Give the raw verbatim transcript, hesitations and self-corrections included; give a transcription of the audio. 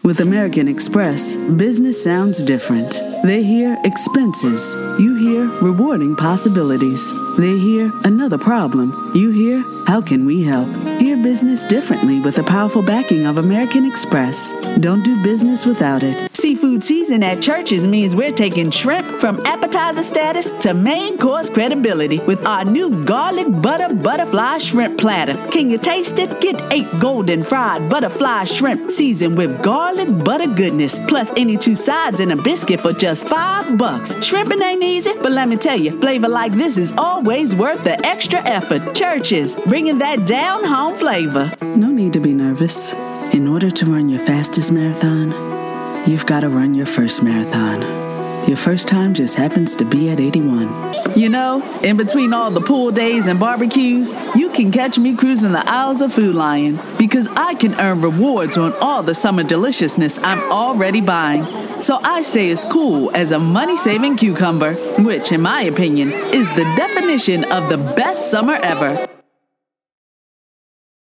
With American Express, business sounds different. They hear expenses. You hear rewarding possibilities. They hear another problem. You hear, how can we help? Hear business differently with the powerful backing of American Express. Don't do business without it. Seafood season at Church's means we're taking shrimp from appetizer status to main course credibility with our new garlic butter butterfly shrimp platter. Can you taste it? Get eight golden fried butterfly shrimp seasoned with garlic butter goodness, plus any two sides and a biscuit for just five bucks. Shrimping ain't easy, but let me tell you, flavor like this is always worth the extra effort. Church's, bringing that down home flavor. No need to be nervous. In order to run your fastest marathon, you've got to run your first marathon. Your first time just happens to be at eighty-one. You know, in between all the pool days and barbecues, you can catch me cruising the aisles of Food Lion because I can earn rewards on all the summer deliciousness I'm already buying. So I stay as cool as a money-saving cucumber, which, in my opinion, is the definition of the best summer ever.